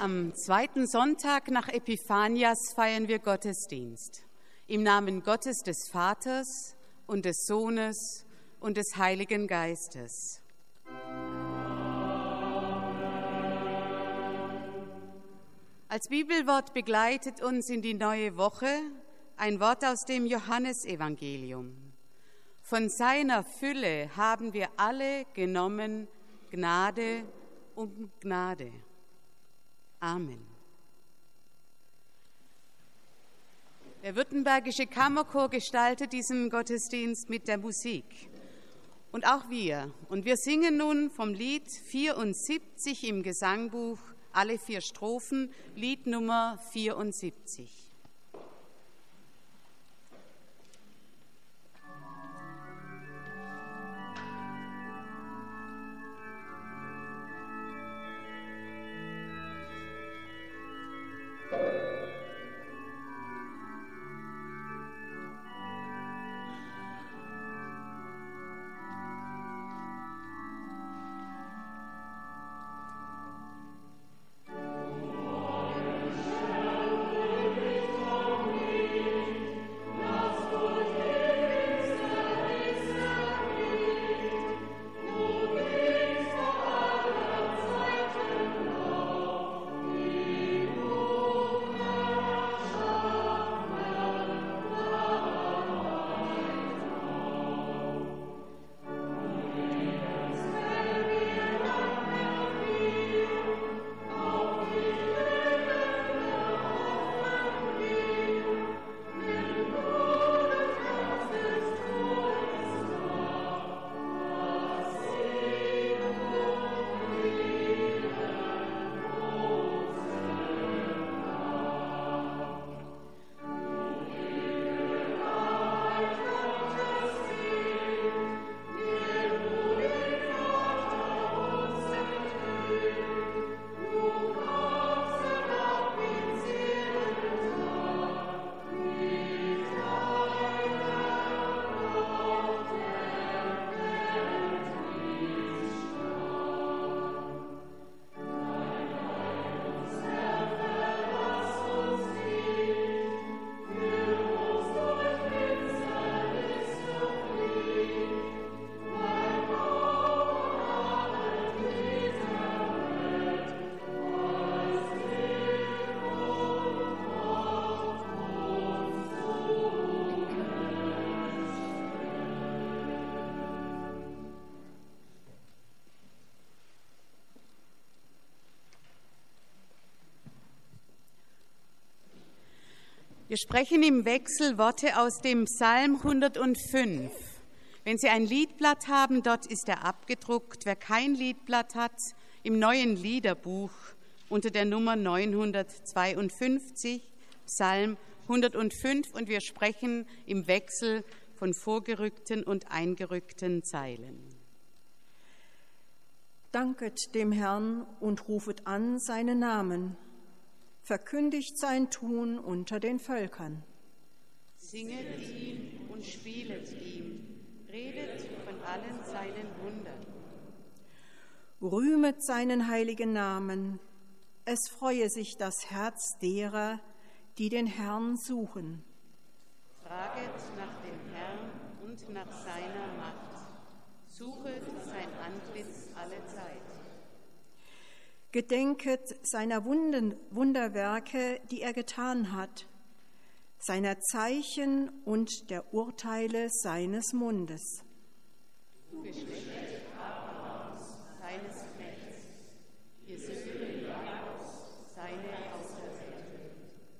Am zweiten Sonntag nach Epiphanias feiern wir Gottesdienst. Im Namen Gottes des Vaters und des Sohnes und des Heiligen Geistes. Als Bibelwort begleitet uns in die neue Woche ein Wort aus dem Johannesevangelium. Von seiner Fülle haben wir alle genommen, Gnade um Gnade. Amen. Der Württembergische Kammerchor gestaltet diesen Gottesdienst mit der Musik. Und auch wir. Und wir singen nun vom Lied 74 im Gesangbuch, alle 4 Strophen, Lied Nummer 74. Wir sprechen im Wechsel Worte aus dem Psalm 105. Wenn Sie ein Liedblatt haben, dort ist er abgedruckt. Wer kein Liedblatt hat, im neuen Liederbuch unter der Nummer 952, Psalm 105. Und wir sprechen im Wechsel von vorgerückten und eingerückten Zeilen. Danket dem Herrn und rufet an seinen Namen. Verkündigt sein Tun unter den Völkern. Singet ihm und spielet ihm, redet von allen seinen Wundern. Rühmet seinen heiligen Namen, es freue sich das Herz derer, die den Herrn suchen. Fraget nach dem Herrn und nach seiner Macht, suchet sein Antlitz alle Zeit. Gedenket seiner Wunderwerke, die er getan hat, seiner Zeichen und der Urteile seines Mundes. Du Geschlecht Abrahams, seines Knechts, ihr Söhne Jakobs, seine Auserwählten.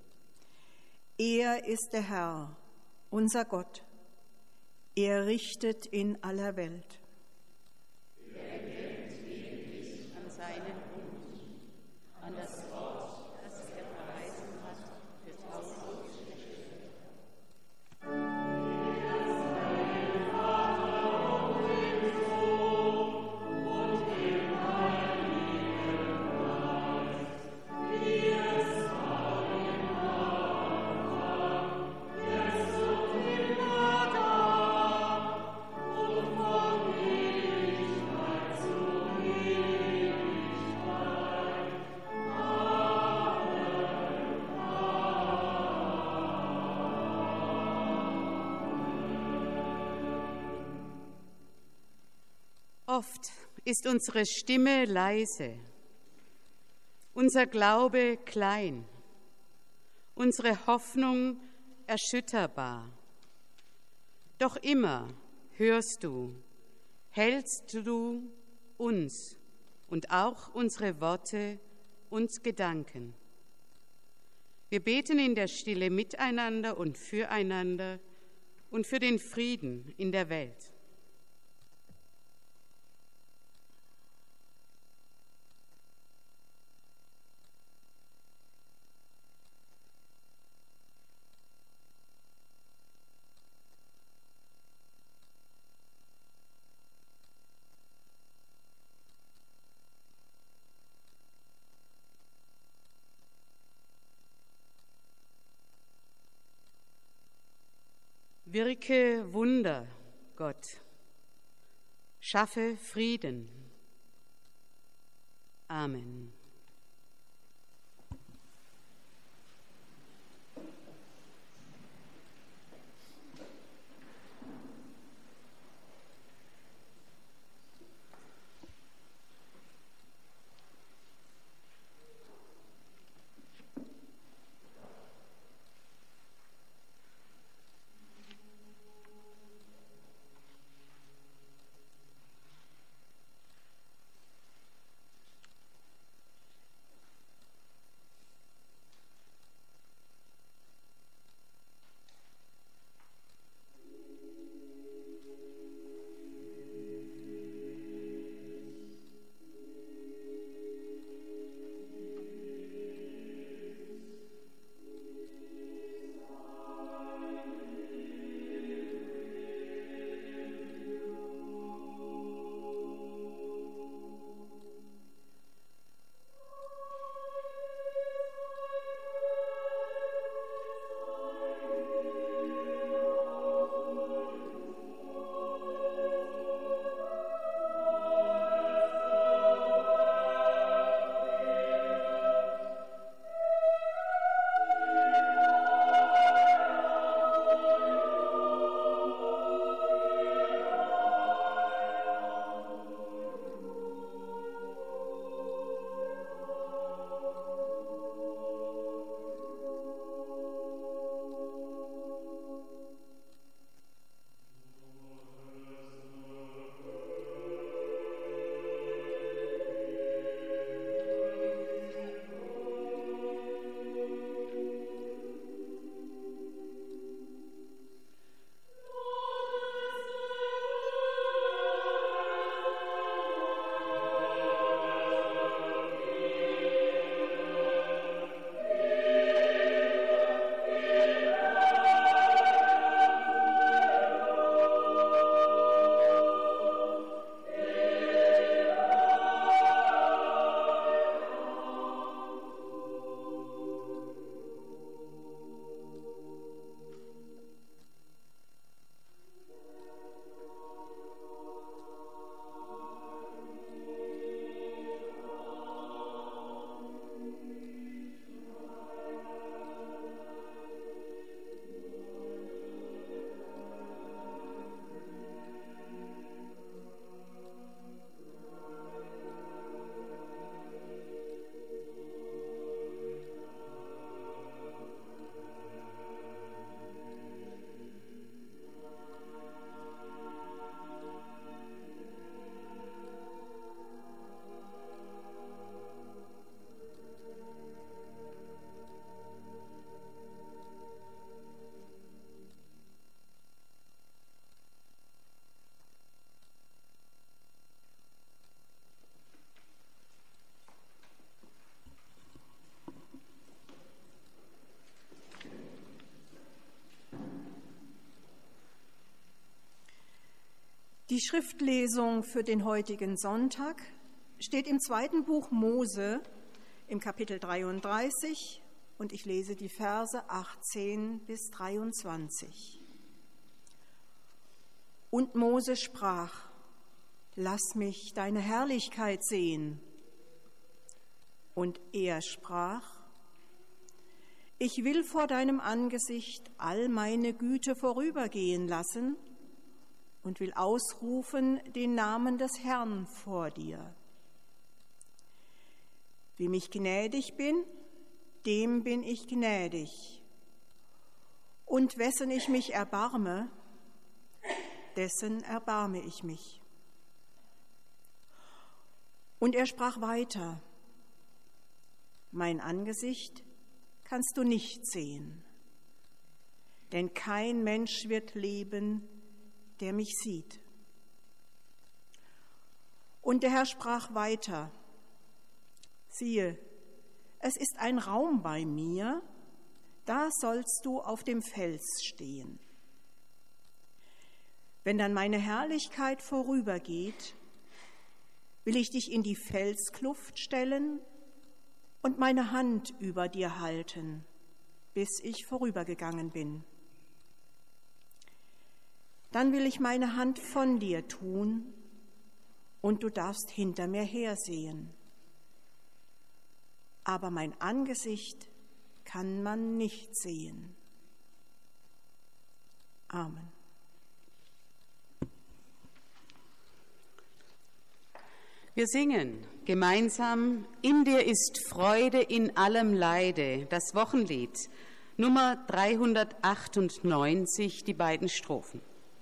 Er ist der Herr, unser Gott. Er richtet in aller Welt. Er denkt ewig an seinen Bund, an das Wort, das er verheißen hat für tausend Geschlechter. Oh, Oft ist unsere Stimme leise, unser Glaube klein, unsere Hoffnung erschütterbar. Doch immer hörst du, hältst du uns und auch unsere Worte und Gedanken. Wir beten in der Stille miteinander und füreinander und für den Frieden in der Welt. Wirke Wunder, Gott. Schaffe Frieden. Amen. Die Schriftlesung für den heutigen Sonntag steht im 2. Buch Mose im Kapitel 33 und ich lese die Verse 18 bis 23. Und Mose sprach: Lass mich deine Herrlichkeit sehen. Und er sprach: Ich will vor deinem Angesicht all meine Güte vorübergehen lassen und will ausrufen den Namen des Herrn vor dir. Wem ich gnädig bin, dem bin ich gnädig. Und wessen ich mich erbarme, dessen erbarme ich mich. Und er sprach weiter: Mein Angesicht kannst du nicht sehen, denn kein Mensch wird leben, der mich sieht. Und der Herr sprach weiter: Siehe, es ist ein Raum bei mir, da sollst du auf dem Fels stehen. Wenn dann meine Herrlichkeit vorübergeht, will ich dich in die Felskluft stellen und meine Hand über dir halten, bis ich vorübergegangen bin. Dann will ich meine Hand von dir tun, und du darfst hinter mir hersehen. Aber mein Angesicht kann man nicht sehen. Amen. Wir singen gemeinsam In dir ist Freude in allem Leide, das Wochenlied, Nummer 398, die beiden Strophen.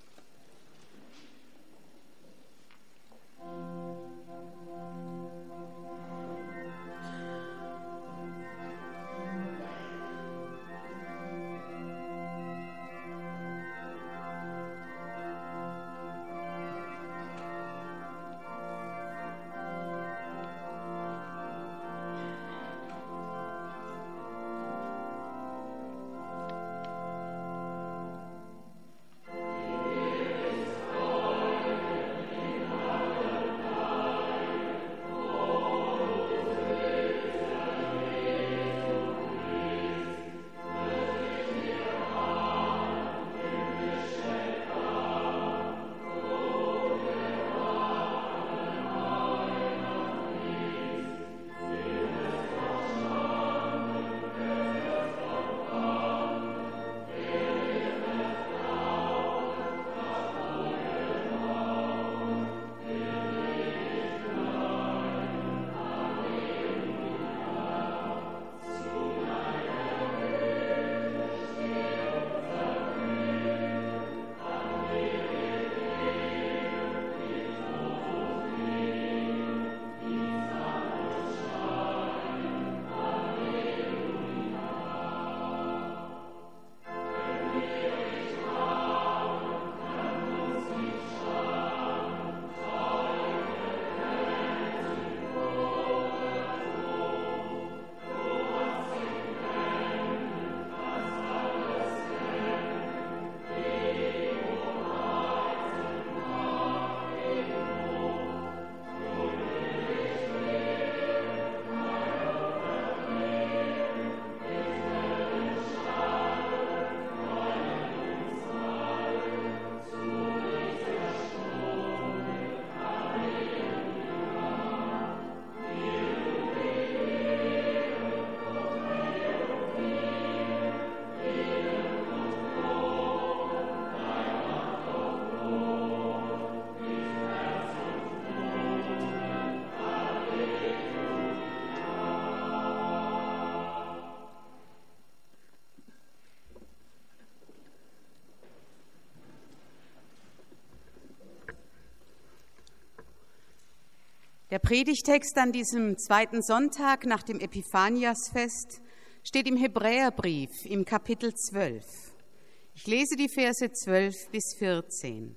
Der Predigtext an diesem zweiten Sonntag nach dem Epiphaniasfest steht im Hebräerbrief im Kapitel 12. Ich lese die Verse 12 bis 14.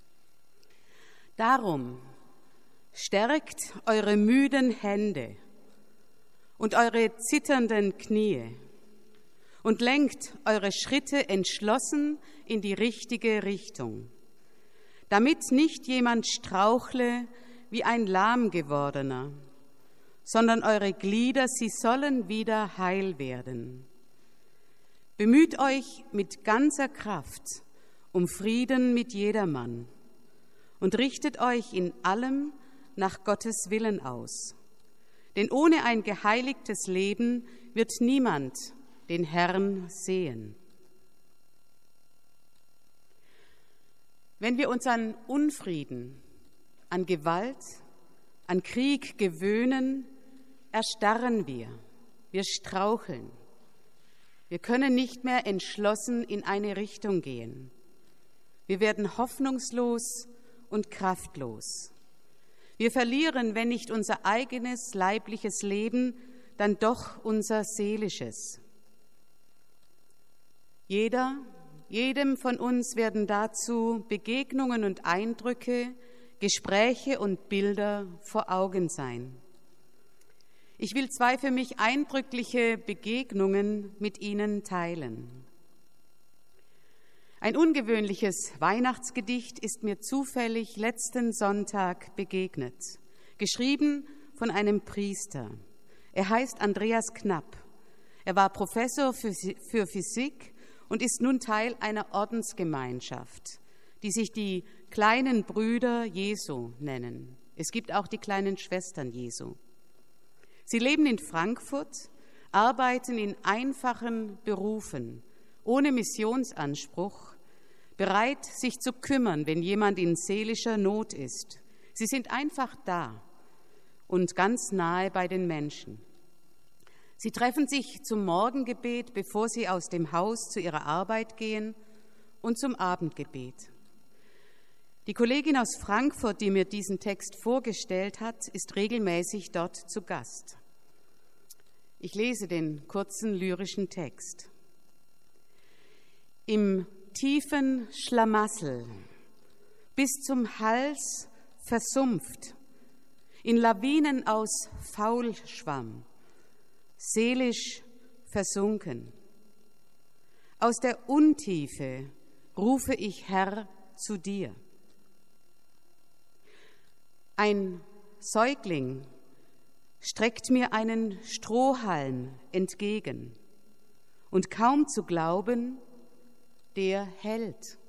Darum stärkt eure müden Hände und eure zitternden Knie und lenkt eure Schritte entschlossen in die richtige Richtung, damit nicht jemand strauchle wie ein Lahmgewordener, sondern eure Glieder, sie sollen wieder heil werden. Bemüht euch mit ganzer Kraft um Frieden mit jedermann und richtet euch in allem nach Gottes Willen aus. Denn ohne ein geheiligtes Leben wird niemand den Herrn sehen. Wenn wir uns an Unfrieden, an Gewalt, an Krieg gewöhnen, erstarren wir. Wir straucheln. Wir können nicht mehr entschlossen in eine Richtung gehen. Wir werden hoffnungslos und kraftlos. Wir verlieren, wenn nicht unser eigenes leibliches Leben, dann doch unser seelisches. Jedem von uns werden dazu Begegnungen und Eindrücke, Gespräche und Bilder vor Augen sein. Ich will 2 für mich eindrückliche Begegnungen mit Ihnen teilen. Ein ungewöhnliches Weihnachtsgedicht ist mir zufällig letzten Sonntag begegnet, geschrieben von einem Priester. Er heißt Andreas Knapp. Er war Professor für Physik und ist nun Teil einer Ordensgemeinschaft, die sich die kleinen Brüder Jesu nennen. Es gibt auch die kleinen Schwestern Jesu. Sie leben in Frankfurt, arbeiten in einfachen Berufen, ohne Missionsanspruch, bereit, sich zu kümmern, wenn jemand in seelischer Not ist. Sie sind einfach da und ganz nahe bei den Menschen. Sie treffen sich zum Morgengebet, bevor sie aus dem Haus zu ihrer Arbeit gehen, und zum Abendgebet. Die Kollegin aus Frankfurt, die mir diesen Text vorgestellt hat, ist regelmäßig dort zu Gast. Ich lese den kurzen lyrischen Text. Im tiefen Schlamassel, bis zum Hals versumpft, in Lawinen aus Faulschwamm, seelisch versunken. Aus der Untiefe rufe ich, Herr, zu dir. Ein Säugling streckt mir einen Strohhalm entgegen und kaum zu glauben, der hält.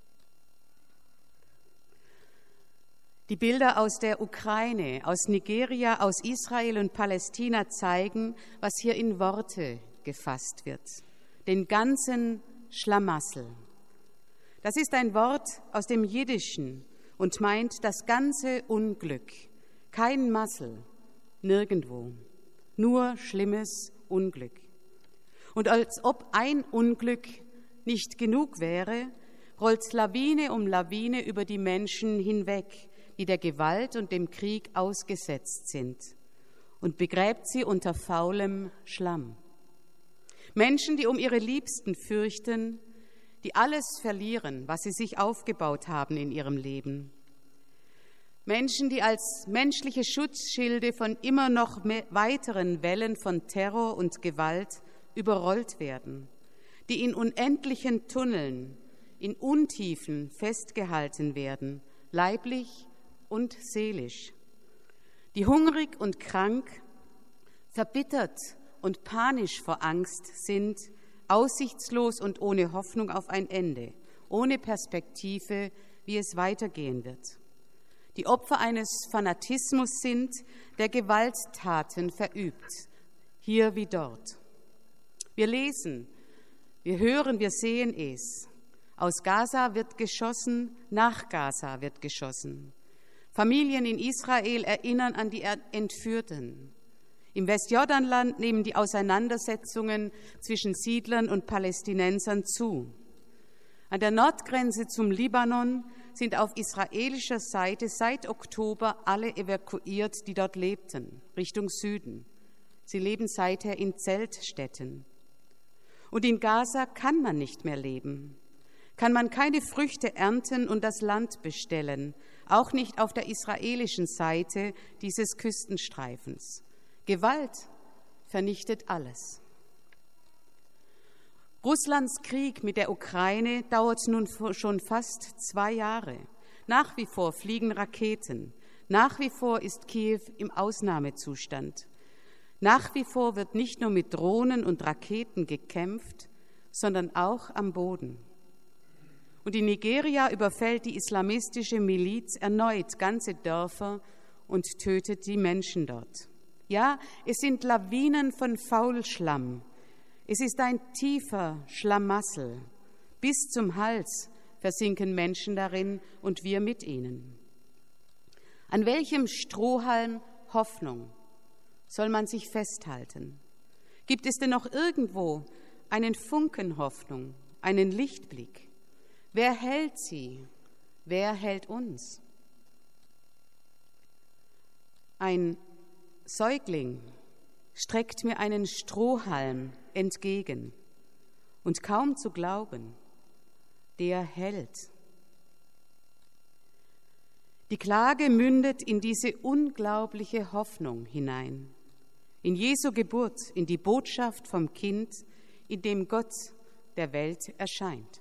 Die Bilder aus der Ukraine, aus Nigeria, aus Israel und Palästina zeigen, was hier in Worte gefasst wird. Den ganzen Schlamassel. Das ist ein Wort aus dem Jiddischen und meint das ganze Unglück. Kein Massel, nirgendwo, nur schlimmes Unglück. Und als ob ein Unglück nicht genug wäre, rollt Lawine um Lawine über die Menschen hinweg, die der Gewalt und dem Krieg ausgesetzt sind, und begräbt sie unter faulem Schlamm. Menschen, die um ihre Liebsten fürchten, die alles verlieren, was sie sich aufgebaut haben in ihrem Leben. Menschen, die als menschliche Schutzschilde von immer noch weiteren Wellen von Terror und Gewalt überrollt werden, die in unendlichen Tunneln, in Untiefen festgehalten werden, leiblich und seelisch, die hungrig und krank, verbittert und panisch vor Angst sind, aussichtslos und ohne Hoffnung auf ein Ende, ohne Perspektive, wie es weitergehen wird. Die Opfer eines Fanatismus sind, der Gewalttaten verübt, hier wie dort. Wir lesen, wir hören, wir sehen es. Aus Gaza wird geschossen, nach Gaza wird geschossen. Familien in Israel erinnern an die Entführten. Im Westjordanland nehmen die Auseinandersetzungen zwischen Siedlern und Palästinensern zu. An der Nordgrenze zum Libanon sind auf israelischer Seite seit Oktober alle evakuiert, die dort lebten, Richtung Süden. Sie leben seither in Zeltstätten. Und in Gaza kann man nicht mehr leben. Kann man keine Früchte ernten und das Land bestellen, auch nicht auf der israelischen Seite dieses Küstenstreifens. Gewalt vernichtet alles. Russlands Krieg mit der Ukraine dauert nun schon fast 2 Jahre. Nach wie vor fliegen Raketen. Nach wie vor ist Kiew im Ausnahmezustand. Nach wie vor wird nicht nur mit Drohnen und Raketen gekämpft, sondern auch am Boden. Und in Nigeria überfällt die islamistische Miliz erneut ganze Dörfer und tötet die Menschen dort. Ja, es sind Lawinen von Faulschlamm. Es ist ein tiefer Schlamassel, bis zum Hals versinken Menschen darin und wir mit ihnen. An welchem Strohhalm Hoffnung soll man sich festhalten? Gibt es denn noch irgendwo einen Funken Hoffnung, einen Lichtblick? Wer hält sie? Wer hält uns? Ein Säugling streckt mir einen Strohhalm entgegen und kaum zu glauben, der hält. Die Klage mündet in diese unglaubliche Hoffnung hinein, in Jesu Geburt, in die Botschaft vom Kind, in dem Gott der Welt erscheint.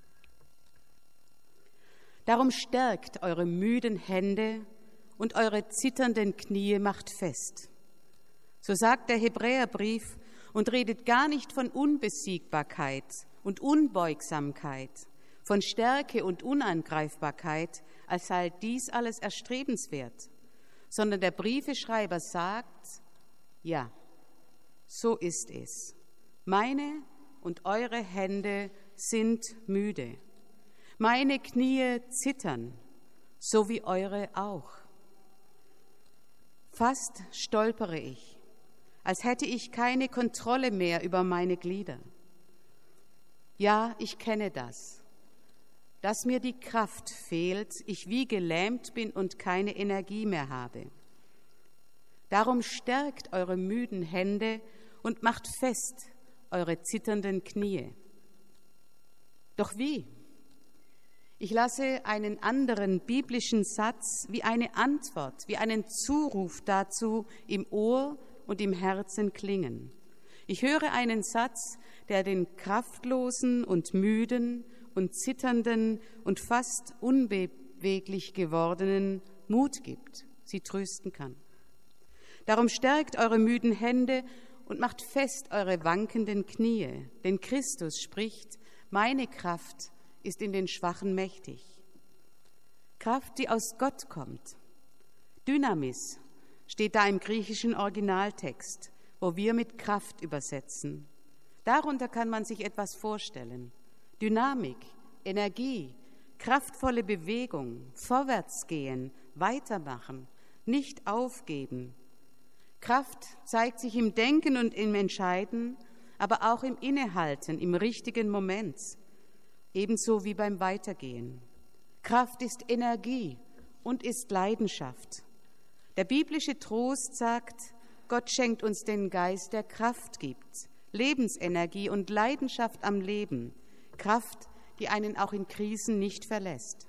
Darum stärkt eure müden Hände und eure zitternden Knie macht fest. So sagt der Hebräerbrief und redet gar nicht von Unbesiegbarkeit und Unbeugsamkeit, von Stärke und Unangreifbarkeit, als sei dies alles erstrebenswert, sondern der Briefeschreiber sagt, ja, so ist es. Meine und eure Hände sind müde. Meine Knie zittern, so wie eure auch. Fast stolpere ich, als hätte ich keine Kontrolle mehr über meine Glieder. Ja, ich kenne das, dass mir die Kraft fehlt, ich wie gelähmt bin und keine Energie mehr habe. Darum stärkt eure müden Hände und macht fest eure zitternden Knie. Doch wie? Ich lasse einen anderen biblischen Satz wie eine Antwort, wie einen Zuruf dazu im Ohr und im Herzen klingen. Ich höre einen Satz, der den Kraftlosen und Müden und Zitternden und fast unbeweglich gewordenen Mut gibt, sie trösten kann. Darum stärkt eure müden Hände und macht fest eure wankenden Knie, denn Christus spricht, meine Kraft ist in den Schwachen mächtig. Kraft, die aus Gott kommt. Dynamis steht da im griechischen Originaltext, wo wir mit Kraft übersetzen. Darunter kann man sich etwas vorstellen. Dynamik, Energie, kraftvolle Bewegung, vorwärtsgehen, weitermachen, nicht aufgeben. Kraft zeigt sich im Denken und im Entscheiden, aber auch im Innehalten, im richtigen Moment, ebenso wie beim Weitergehen. Kraft ist Energie und ist Leidenschaft. Der biblische Trost sagt, Gott schenkt uns den Geist, der Kraft gibt, Lebensenergie und Leidenschaft am Leben, Kraft, die einen auch in Krisen nicht verlässt.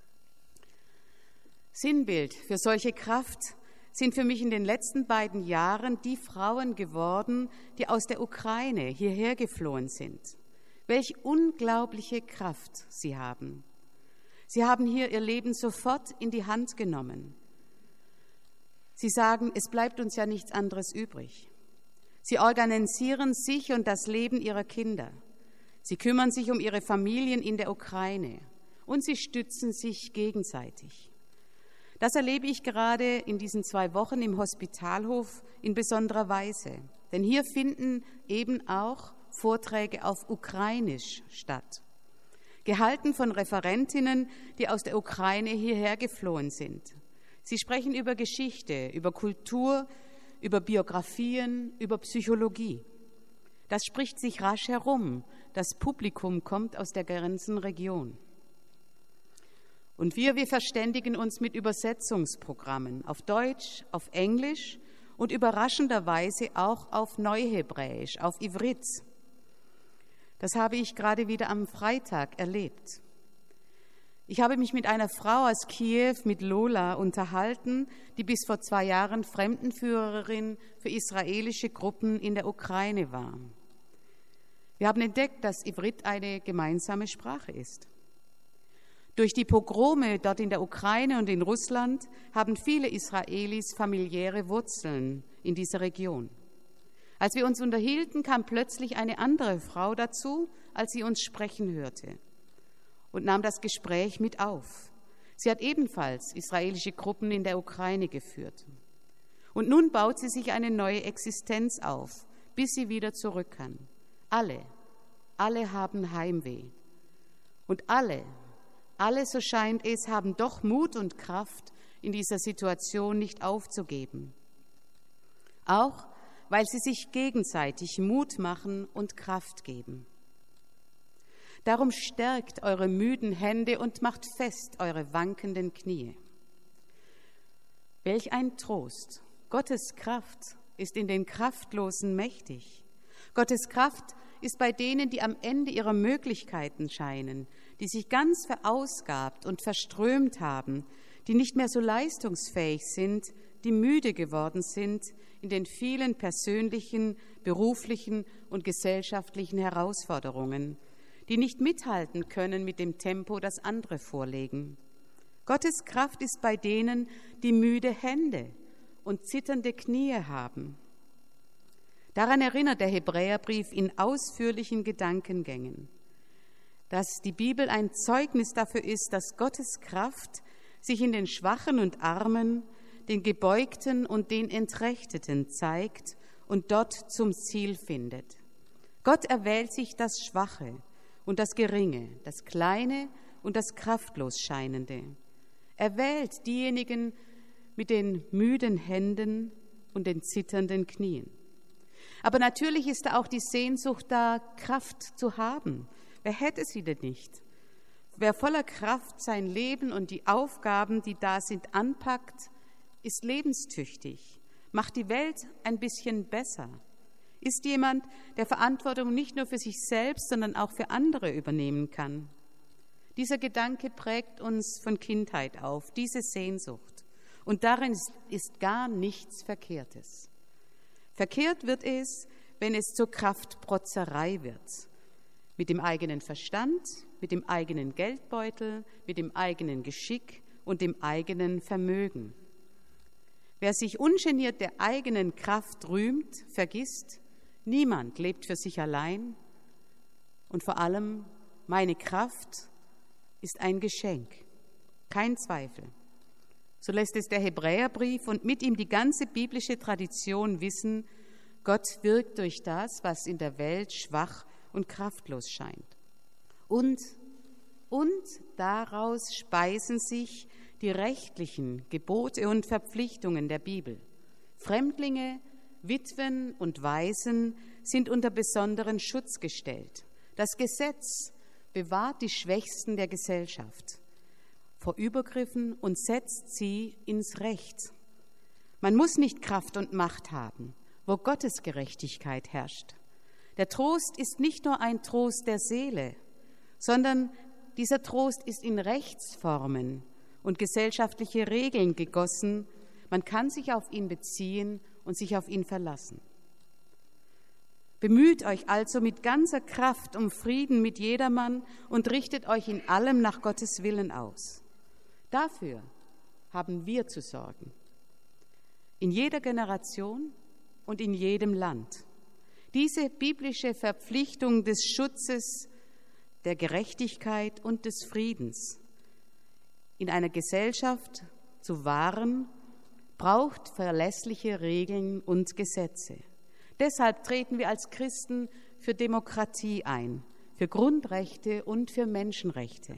Sinnbild für solche Kraft sind für mich in den letzten beiden Jahren die Frauen geworden, die aus der Ukraine hierher geflohen sind. Welch unglaubliche Kraft sie haben. Sie haben hier ihr Leben sofort in die Hand genommen. Sie sagen, es bleibt uns ja nichts anderes übrig. Sie organisieren sich und das Leben ihrer Kinder. Sie kümmern sich um ihre Familien in der Ukraine und sie stützen sich gegenseitig. Das erlebe ich gerade in diesen 2 Wochen im Hospitalhof in besonderer Weise. Denn hier finden eben auch Vorträge auf Ukrainisch statt, gehalten von Referentinnen, die aus der Ukraine hierher geflohen sind. Sie sprechen über Geschichte, über Kultur, über Biografien, über Psychologie. Das spricht sich rasch herum. Das Publikum kommt aus der ganzen Region. Und wir verständigen uns mit Übersetzungsprogrammen auf Deutsch, auf Englisch und überraschenderweise auch auf Neuhebräisch, auf Ivrit. Das habe ich gerade wieder am Freitag erlebt. Ich habe mich mit einer Frau aus Kiew, mit Lola, unterhalten, die bis vor 2 Jahren Fremdenführerin für israelische Gruppen in der Ukraine war. Wir haben entdeckt, dass Ivrit eine gemeinsame Sprache ist. Durch die Pogrome dort in der Ukraine und in Russland haben viele Israelis familiäre Wurzeln in dieser Region. Als wir uns unterhielten, kam plötzlich eine andere Frau dazu, als sie uns sprechen hörte und nahm das Gespräch mit auf. Sie hat ebenfalls israelische Gruppen in der Ukraine geführt. Und nun baut sie sich eine neue Existenz auf, bis sie wieder zurück kann. Alle haben Heimweh. Und alle Alle, so scheint es, haben doch Mut und Kraft, in dieser Situation nicht aufzugeben. Auch weil sie sich gegenseitig Mut machen und Kraft geben. Darum stärkt eure müden Hände und macht fest eure wankenden Knie. Welch ein Trost! Gottes Kraft ist in den Kraftlosen mächtig. Gottes Kraft ist bei denen, die am Ende ihrer Möglichkeiten scheinen, die sich ganz verausgabt und verströmt haben, die nicht mehr so leistungsfähig sind, die müde geworden sind in den vielen persönlichen, beruflichen und gesellschaftlichen Herausforderungen, die nicht mithalten können mit dem Tempo, das andere vorlegen. Gottes Kraft ist bei denen, die müde Hände und zitternde Knie haben. Daran erinnert der Hebräerbrief in ausführlichen Gedankengängen, dass die Bibel ein Zeugnis dafür ist, dass Gottes Kraft sich in den Schwachen und Armen, den Gebeugten und den Entrechteten zeigt und dort zum Ziel findet. Gott erwählt sich das Schwache und das Geringe, das Kleine und das kraftlos Scheinende. Er wählt diejenigen mit den müden Händen und den zitternden Knien. Aber natürlich ist da auch die Sehnsucht da, Kraft zu haben. Wer hätte sie denn nicht? Wer voller Kraft sein Leben und die Aufgaben, die da sind, anpackt, ist lebenstüchtig, macht die Welt ein bisschen besser, ist jemand, der Verantwortung nicht nur für sich selbst, sondern auch für andere übernehmen kann. Dieser Gedanke prägt uns von Kindheit auf, diese Sehnsucht. Und darin ist gar nichts Verkehrtes. Verkehrt wird es, wenn es zur Kraftprotzerei wird. Mit dem eigenen Verstand, mit dem eigenen Geldbeutel, mit dem eigenen Geschick und dem eigenen Vermögen. Wer sich ungeniert der eigenen Kraft rühmt, vergisst, niemand lebt für sich allein. Und vor allem, meine Kraft ist ein Geschenk, kein Zweifel. So lässt es der Hebräerbrief und mit ihm die ganze biblische Tradition wissen, Gott wirkt durch das, was in der Welt schwach und kraftlos scheint. Und daraus speisen sich die rechtlichen Gebote und Verpflichtungen der Bibel. Fremdlinge, Witwen und Waisen sind unter besonderen Schutz gestellt. Das Gesetz bewahrt die Schwächsten der Gesellschaft vor Übergriffen und setzt sie ins Recht. Man muss nicht Kraft und Macht haben, wo Gottes Gerechtigkeit herrscht. Der Trost ist nicht nur ein Trost der Seele, sondern dieser Trost ist in Rechtsformen und gesellschaftliche Regeln gegossen. Man kann sich auf ihn beziehen und sich auf ihn verlassen. Bemüht euch also mit ganzer Kraft um Frieden mit jedermann und richtet euch in allem nach Gottes Willen aus. Dafür haben wir zu sorgen. In jeder Generation und in jedem Land. Diese biblische Verpflichtung des Schutzes, der Gerechtigkeit und des Friedens in einer Gesellschaft zu wahren, braucht verlässliche Regeln und Gesetze. Deshalb treten wir als Christen für Demokratie ein, für Grundrechte und für Menschenrechte.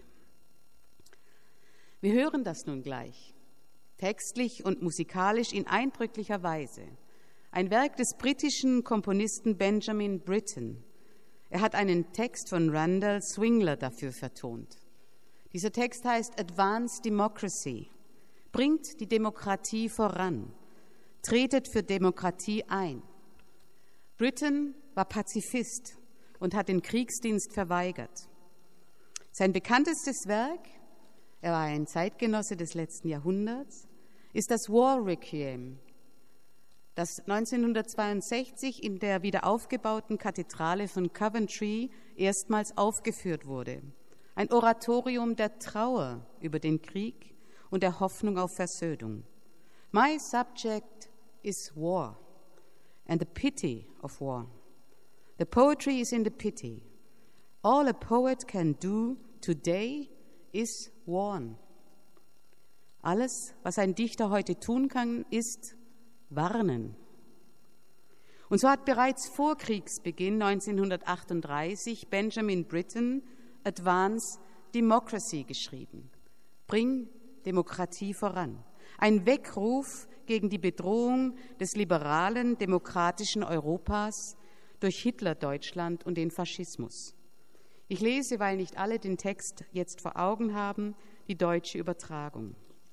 Wir hören das nun gleich, textlich und musikalisch in eindrücklicher Weise. Ein Werk des britischen Komponisten Benjamin Britten. Er hat einen Text von Randall Swingler dafür vertont. Dieser Text heißt Advance Democracy, bringt die Demokratie voran, tretet für Demokratie ein. Britten war Pazifist und hat den Kriegsdienst verweigert. Sein bekanntestes Werk, er war ein Zeitgenosse des letzten Jahrhunderts, ist das War Requiem, das 1962 in der wiederaufgebauten Kathedrale von Coventry erstmals aufgeführt wurde. Ein Oratorium der Trauer über den Krieg und der Hoffnung auf Versöhnung. My subject is war and the pity of war. The poetry is in the pity. All a poet can do today is warn. Alles, was ein Dichter heute tun kann, ist warnen. Und so hat bereits vor Kriegsbeginn 1938 Benjamin Britten Advance Democracy geschrieben. Bring Demokratie voran. Ein Weckruf gegen die Bedrohung des liberalen, demokratischen Europas durch Hitler-Deutschland und den Faschismus. Ich lese, weil nicht alle den Text jetzt vor Augen haben, die deutsche Übertragung.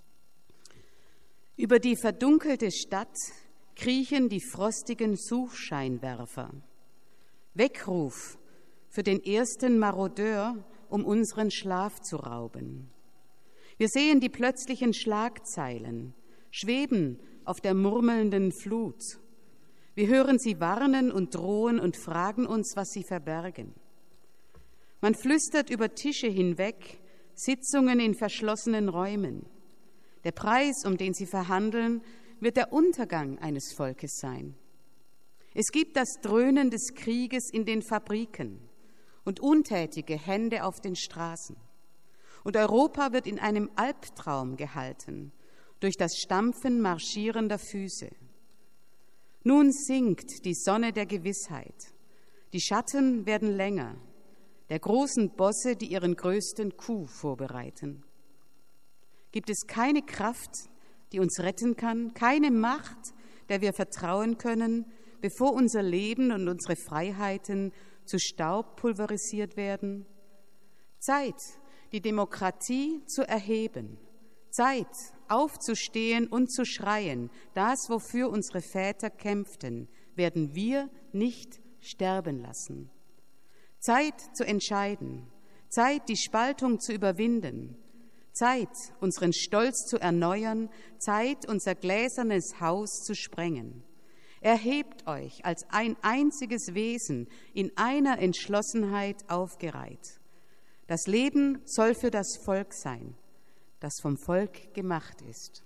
Über die verdunkelte Stadt kriechen die frostigen Suchscheinwerfer. Weckruf für den ersten Marodeur, um unseren Schlaf zu rauben. Wir sehen die plötzlichen Schlagzeilen, schweben auf der murmelnden Flut. Wir hören sie warnen und drohen und fragen uns, was sie verbergen. Man flüstert über Tische hinweg, Sitzungen in verschlossenen Räumen. Der Preis, um den sie verhandeln, wird der Untergang eines Volkes sein. Es gibt das Dröhnen des Krieges in den Fabriken und untätige Hände auf den Straßen. Und Europa wird in einem Albtraum gehalten durch das Stampfen marschierender Füße. Nun sinkt die Sonne der Gewissheit. Die Schatten werden länger, der großen Bosse, die ihren größten Coup vorbereiten. Gibt es keine Kraft, die uns retten kann, keine Macht, der wir vertrauen können, bevor unser Leben und unsere Freiheiten zu Staub pulverisiert werden? Zeit, die Demokratie zu erheben. Zeit, aufzustehen und zu schreien. Das, wofür unsere Väter kämpften, werden wir nicht sterben lassen. Zeit zu entscheiden. Zeit, die Spaltung zu überwinden. Zeit, unseren Stolz zu erneuern. Zeit, unser gläsernes Haus zu sprengen. Erhebt euch als ein einziges Wesen in einer Entschlossenheit aufgereiht. Das Leben soll für das Volk sein, das vom Volk gemacht ist.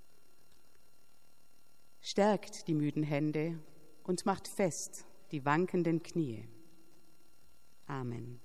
Stärkt die müden Hände und macht fest die wankenden Knie. Amen.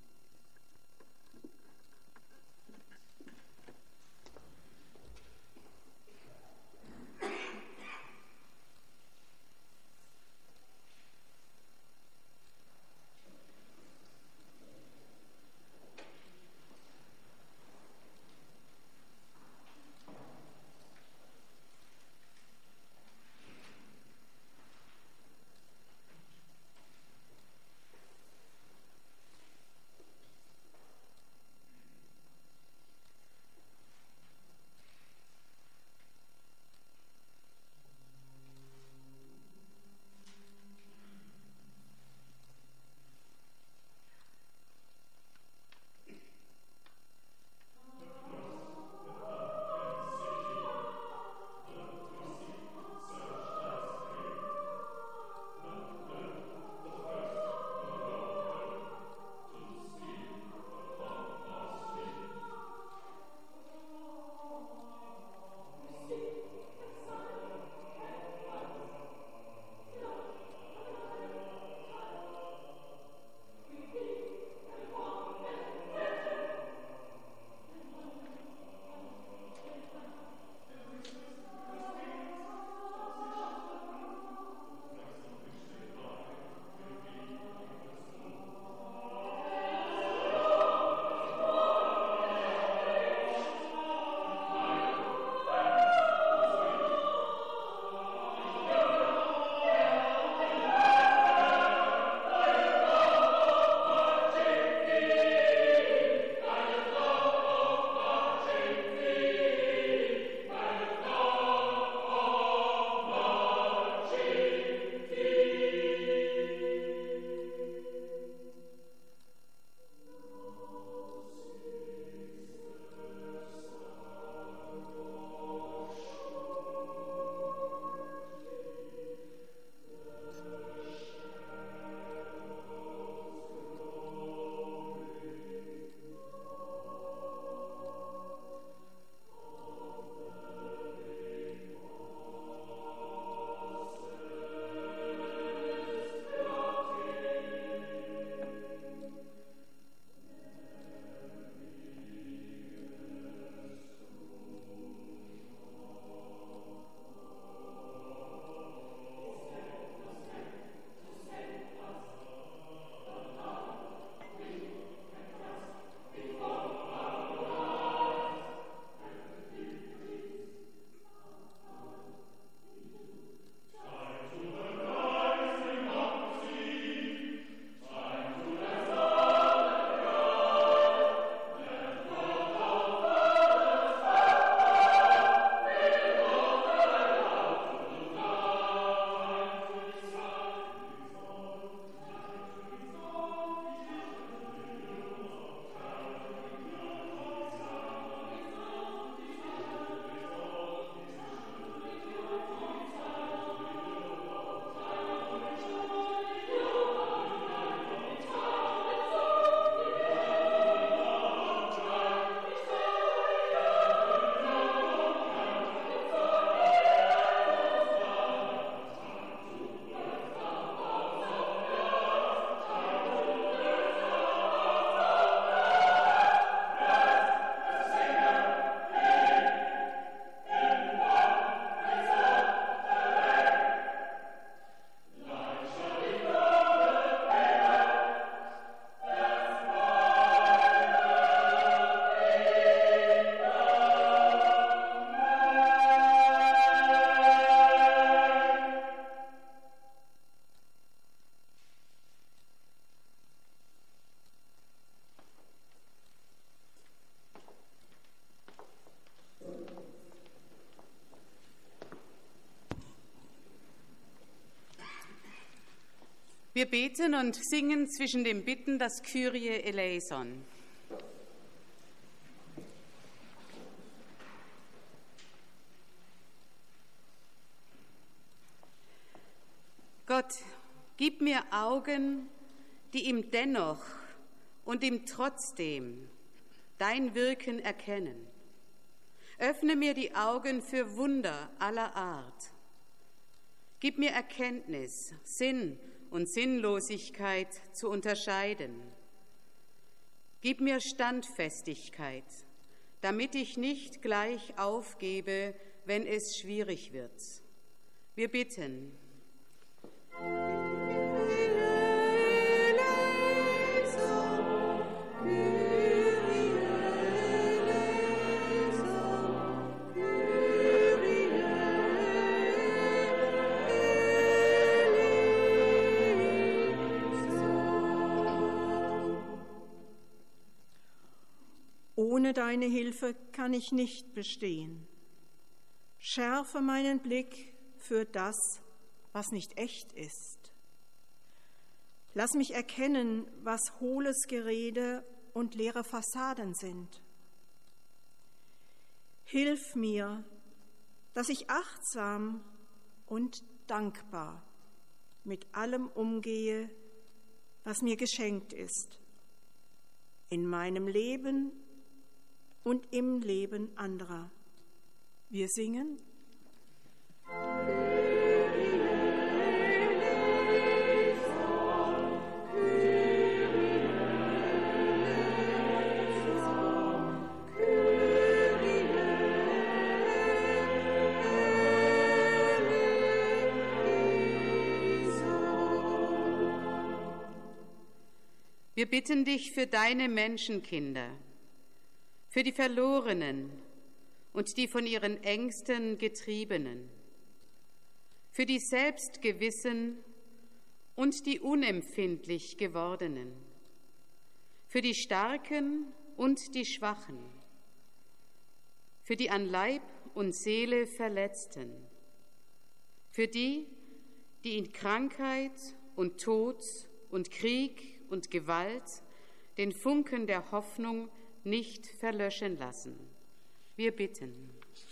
Wir beten und singen zwischen den Bitten das Kyrie eleison. Gott, gib mir Augen, die im Dennoch und im Trotzdem dein Wirken erkennen. Öffne mir die Augen für Wunder aller Art. Gib mir Erkenntnis, Sinn und Sinnlosigkeit zu unterscheiden. Gib mir Standfestigkeit, damit ich nicht gleich aufgebe, wenn es schwierig wird. Wir bitten. Ohne deine Hilfe kann ich nicht bestehen. Schärfe meinen Blick für das, was nicht echt ist. Lass mich erkennen, was hohles Gerede und leere Fassaden sind. Hilf mir, dass ich achtsam und dankbar mit allem umgehe, was mir geschenkt ist, in meinem Leben und im Leben anderer. Wir singen. Wir bitten dich für deine Menschenkinder, für die Verlorenen und die von ihren Ängsten Getriebenen, für die Selbstgewissen und die unempfindlich Gewordenen, für die Starken und die Schwachen, für die an Leib und Seele Verletzten, für die, die in Krankheit und Tod und Krieg und Gewalt den Funken der Hoffnung nicht verlöschen lassen. Wir bitten.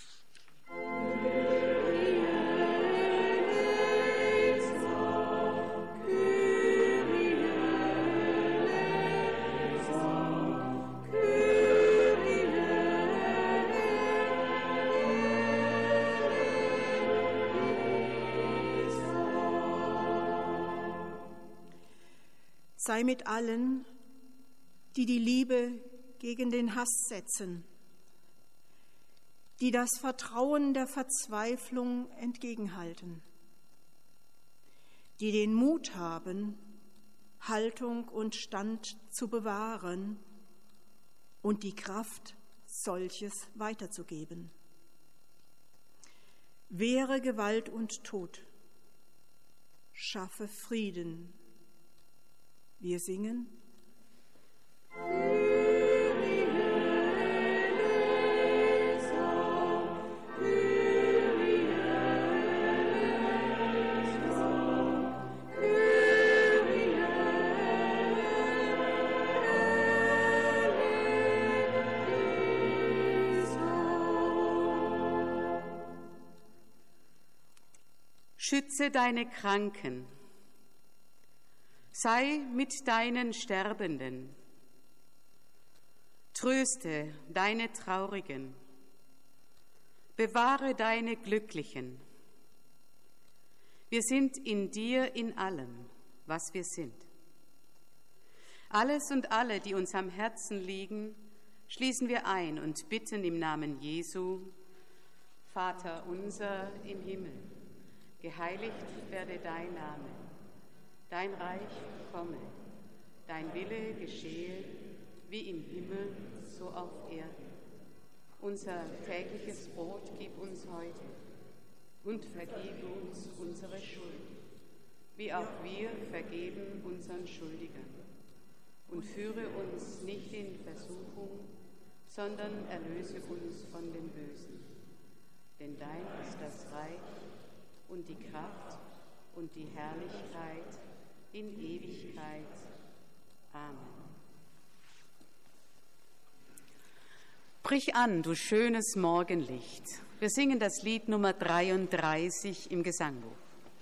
Sei mit allen, die die Liebe gegen den Hass setzen, die das Vertrauen der Verzweiflung entgegenhalten, die den Mut haben, Haltung und Stand zu bewahren und die Kraft, solches weiterzugeben. Wehre Gewalt und Tod, schaffe Frieden. Wir singen. Schütze deine Kranken. Sei mit deinen Sterbenden. Tröste deine Traurigen. Bewahre deine Glücklichen. Wir sind in dir in allem, was wir sind. Alles und alle, die uns am Herzen liegen, schließen wir ein und bitten im Namen Jesu: Vater unser im Himmel, geheiligt werde dein Name. Dein Reich komme, dein Wille geschehe, wie im Himmel, so auf Erden. Unser tägliches Brot gib uns heute und vergib uns unsere Schuld, wie auch wir vergeben unseren Schuldigern. Und führe uns nicht in Versuchung, sondern erlöse uns von dem Bösen. Denn dein ist das Reich und die Kraft und die Herrlichkeit in Ewigkeit. Amen. Brich an, du schönes Morgenlicht. Wir singen das Lied Nummer 33 im Gesangbuch.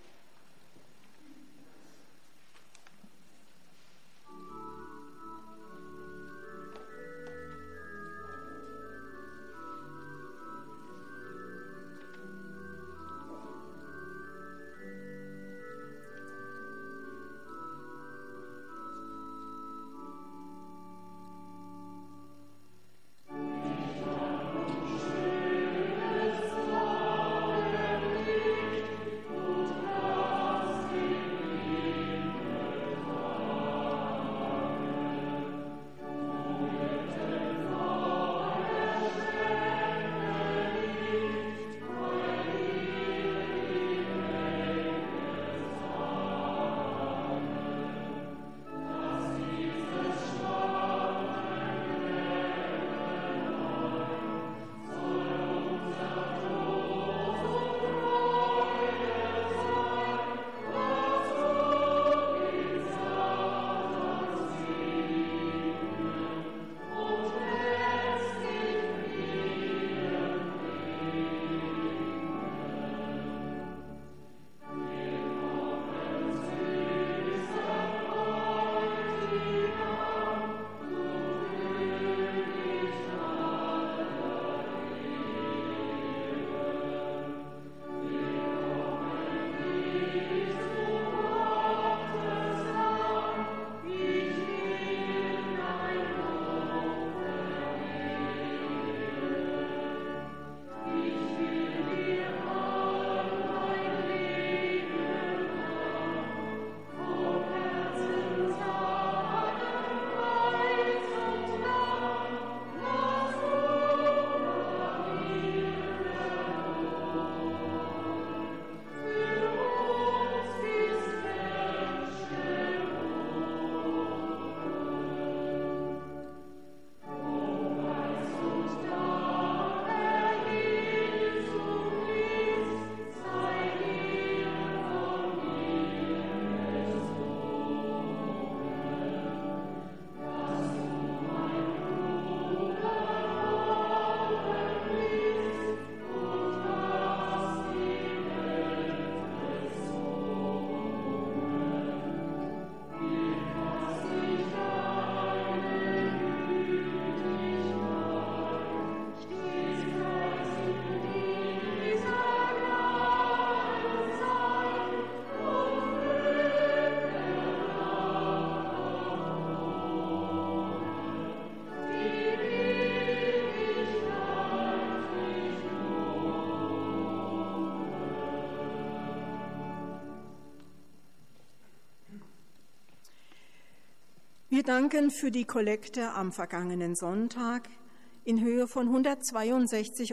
Wir danken für die Kollekte am vergangenen Sonntag in Höhe von 162,90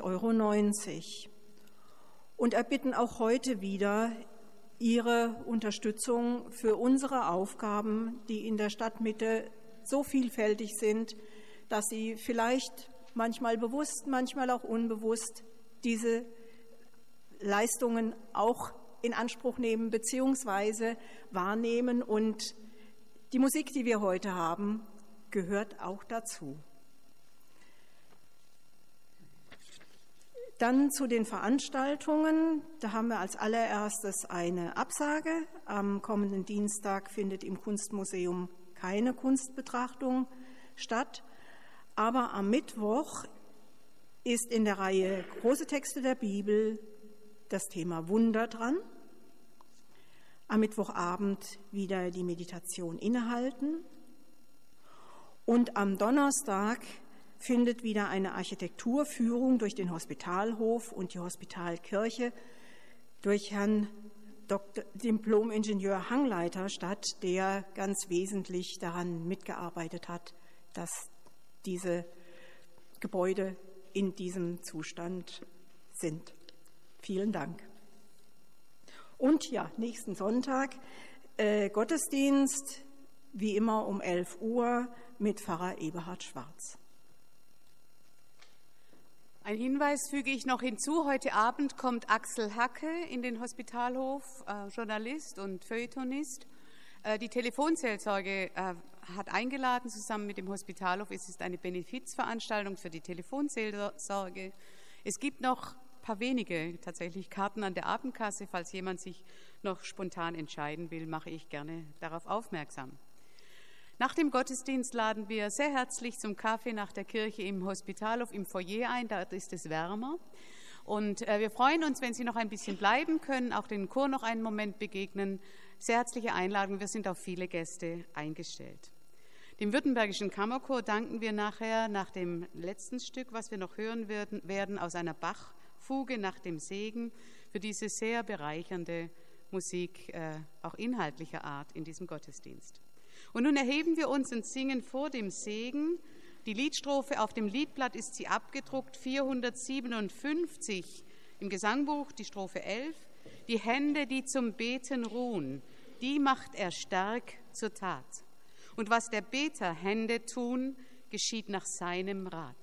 € und erbitten auch heute wieder Ihre Unterstützung für unsere Aufgaben, die in der Stadtmitte so vielfältig sind, dass Sie vielleicht manchmal bewusst, manchmal auch unbewusst diese Leistungen auch in Anspruch nehmen bzw. wahrnehmen. Und die Musik, die wir heute haben, gehört auch dazu. Dann zu den Veranstaltungen. Da haben wir als allererstes eine Absage. Am kommenden Dienstag findet im Kunstmuseum keine Kunstbetrachtung statt. Aber am Mittwoch ist in der Reihe Große Texte der Bibel das Thema Wunder dran. Am Mittwochabend wieder die Meditation innehalten. Und am Donnerstag findet wieder eine Architekturführung durch den Hospitalhof und die Hospitalkirche durch Herrn Diplom-Ingenieur Hangleiter statt, der ganz wesentlich daran mitgearbeitet hat, dass diese Gebäude in diesem Zustand sind. Vielen Dank. Und ja, nächsten Sonntag Gottesdienst, wie immer um 11 Uhr mit Pfarrer Eberhard Schwarz. Ein Hinweis füge ich noch hinzu. Heute Abend kommt Axel Hacke in den Hospitalhof, Journalist und Feuilletonist. Die Telefonseelsorge hat eingeladen, zusammen mit dem Hospitalhof. Es ist eine Benefizveranstaltung für die Telefonseelsorge. Es gibt noch ein paar wenige tatsächlich Karten an der Abendkasse. Falls jemand sich noch spontan entscheiden will, mache ich gerne darauf aufmerksam. Nach dem Gottesdienst laden wir sehr herzlich zum Kaffee nach der Kirche im Hospitalhof im Foyer ein. Dort ist es wärmer. Und wir freuen uns, wenn Sie noch ein bisschen bleiben können, auch den Chor noch einen Moment begegnen. Sehr herzliche Einladung, wir sind auf viele Gäste eingestellt. Dem Württembergischen Kammerchor danken wir nachher, nach dem letzten Stück, was wir noch hören werden, aus einer Bach-Fuge nach dem Segen, für diese sehr bereichernde Musik, auch inhaltlicher Art in diesem Gottesdienst. Und nun erheben wir uns und singen vor dem Segen. Die Liedstrophe, auf dem Liedblatt ist sie abgedruckt, 457 im Gesangbuch, die Strophe 11. Die Hände, die zum Beten ruhen, die macht er stark zur Tat. Und was der Beter Hände tun, geschieht nach seinem Rat.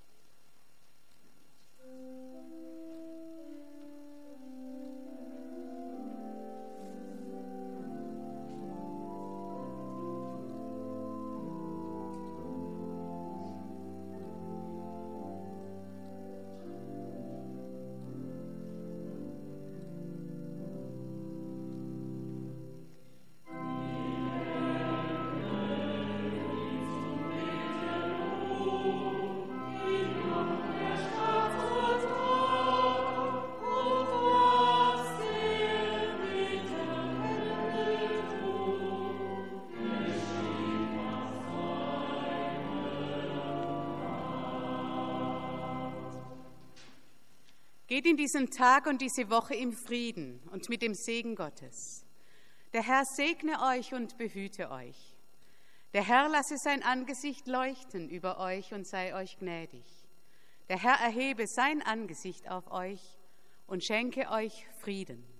Geht in diesen Tag und diese Woche im Frieden und mit dem Segen Gottes. Der Herr segne euch und behüte euch. Der Herr lasse sein Angesicht leuchten über euch und sei euch gnädig. Der Herr erhebe sein Angesicht auf euch und schenke euch Frieden.